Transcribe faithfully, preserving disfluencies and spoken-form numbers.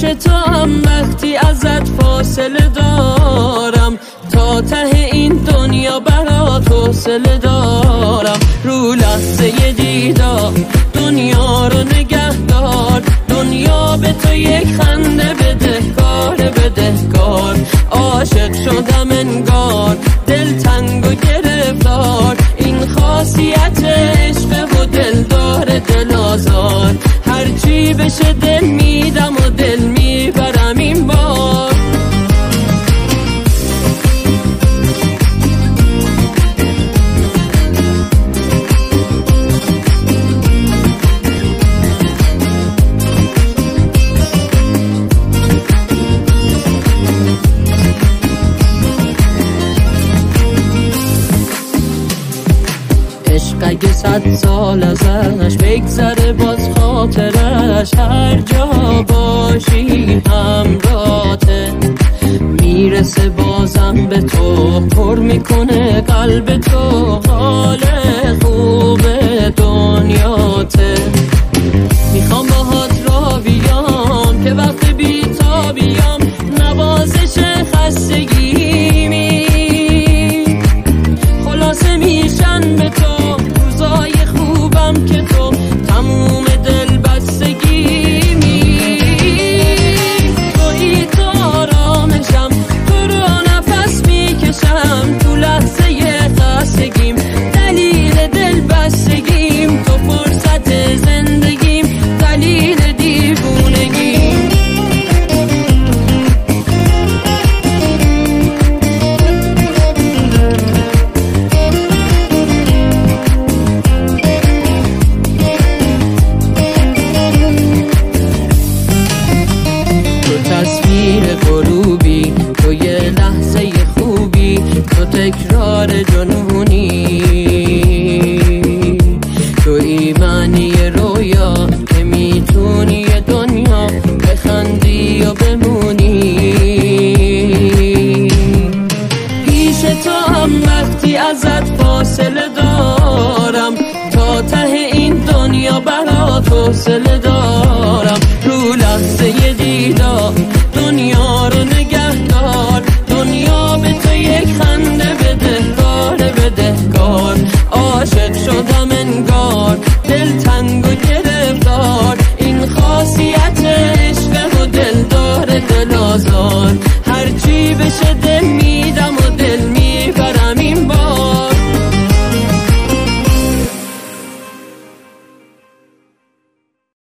تو هم وقتی ازت فاصله دارم، تا ته این دنیا برات حوصله دارم. رو لحظه دیدار دنیا رو نگه دار، دنیا به تو یک خنده بدهکار بدهکار. عاشق شدم انگار دل تنگ و گرفتار، این خاصیت عشق و دل داره دل آزار. هرچی بشه دل میدم و دل میبرم این بار. عشق اگه صد سال ازش بگذره باز خاطرش، هر جا باشی همراته میرسه بازم به تو، پر میکنه قلب تو حال خوبه